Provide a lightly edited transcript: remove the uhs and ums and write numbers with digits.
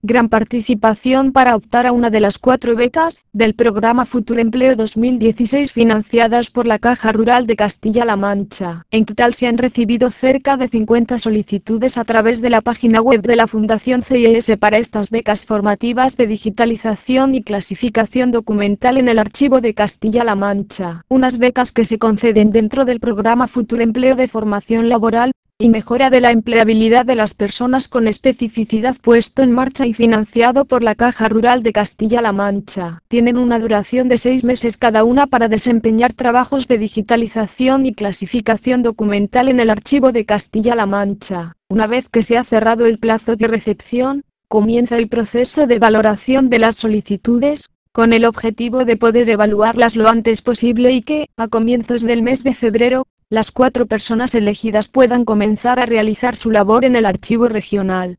Gran participación para optar a una de las 4 becas del programa Futuro Empleo 2016 financiadas por la Caja Rural de Castilla-La Mancha. En total se han recibido cerca de 50 solicitudes a través de la página web de la Fundación CIES para estas becas formativas de digitalización y clasificación documental en el Archivo de Castilla-La Mancha. Unas becas que se conceden dentro del programa Futuro Empleo de formación laboral y mejora de la empleabilidad de las personas con especificidad puesto en marcha y financiado por la Caja Rural de Castilla-La Mancha. Tienen una duración de 6 meses cada una para desempeñar trabajos de digitalización y clasificación documental en el Archivo de Castilla-La Mancha. Una vez que se ha cerrado el plazo de recepción, comienza el proceso de valoración de las solicitudes, con el objetivo de poder evaluarlas lo antes posible y que, a comienzos del mes de febrero, las 4 personas elegidas puedan comenzar a realizar su labor en el archivo regional.